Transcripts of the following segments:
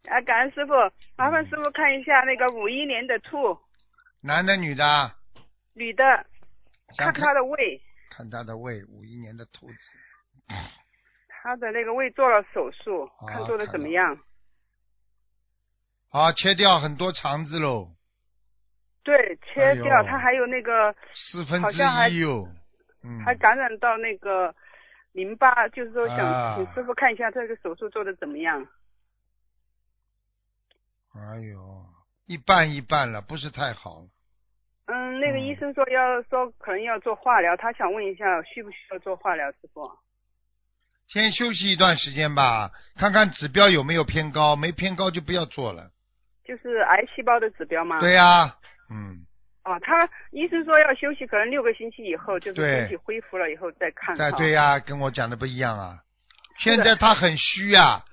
啊，感恩师傅，麻烦师傅看一下那个51年的兔， 男的女的？ 女的，看她的胃。 看她的胃，51年的兔子。 她的那个胃做了手术，看做的怎么样？ 切掉很多肠子喽。 对，切掉，她还有那个 1/4哟。 还感染到那个淋巴，就是说想请师傅看一下这个手术做的怎么样。 哎呦，一半一半了，不是太好了。 那个医生说可能要做化疗，他想问一下需不需要做化疗，师傅？ 先休息一段时间吧，看看指标有没有偏高，没偏高就不要做了。 就是癌细胞的指标吗？ 对呀， 他医生说要休息，可能6个星期以后，就是身体恢复了以后再看。 对呀，跟我讲的不一样啊。现在他很虚呀，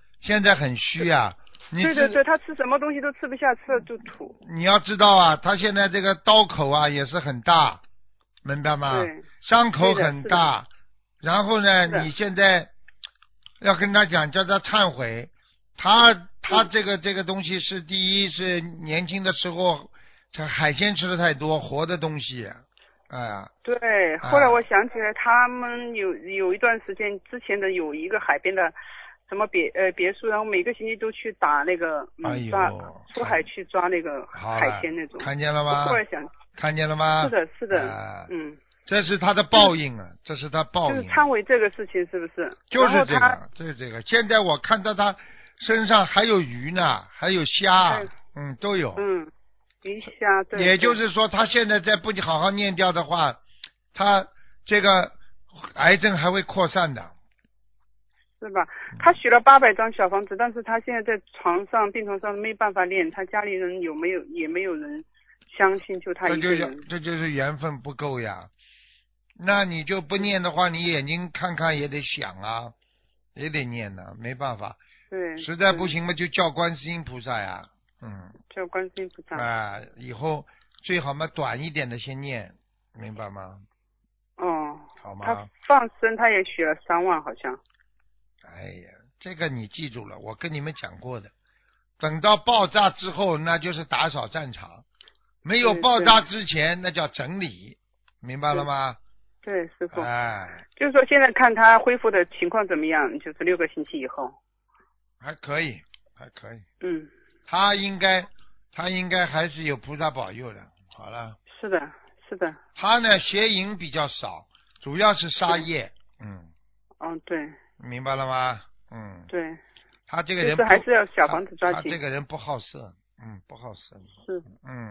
对，他吃什么东西都吃不下，吃了就吐。 你要知道啊，他现在这个刀口啊也是很大，明白吗？ 对， 伤口很大。然后呢，你现在要跟他讲，叫他忏悔。他这个东西是第一是年轻的时候，这海鲜吃的太多，活的东西， 对，后来我想起来，他们有一段时间之前的有一个海边的什么别墅，然后每个星期都去打那个出海去抓那个海鲜那种。 看见了吗？ 后来想看见了吗？ 是的， 这是他的报应啊，这是他报应。 就是忏悔这个事情，是不是？ 就是这个。现在我看到他身上还有鱼呢，还有虾，都有。 鱼虾，对。 也就是说，他现在再不好好念掉的话，他这个癌症还会扩散的。 是吧？他许了800张小房子，但是他现在在病床上没办法念，他家里人也没有人相信，就他一个人。 这就是缘分不够呀。那你就不念的话，你眼睛看看也得想啊，也得念的，没办法。 对。 实在不行嘛，就叫观世音菩萨呀。 叫观世音菩萨。 以后最好嘛短一点的先念，明白吗？好吗？ 他放生他也许了3万，好像。 哎呀，这个你记住了，我跟你们讲过的。等到爆炸之后，那就是打扫战场；没有爆炸之前，那叫整理，明白了吗？ 对，师傅。就是说现在看他恢复的情况怎么样？就是6个星期以后。 还可以。他应该还是有菩萨保佑的。好了。 是的。 他呢邪淫比较少，主要是杀业。 对。 明白了吗？ 对。 他这个人就是还是要小房子抓紧。 他这个人不好色，不好色。 是。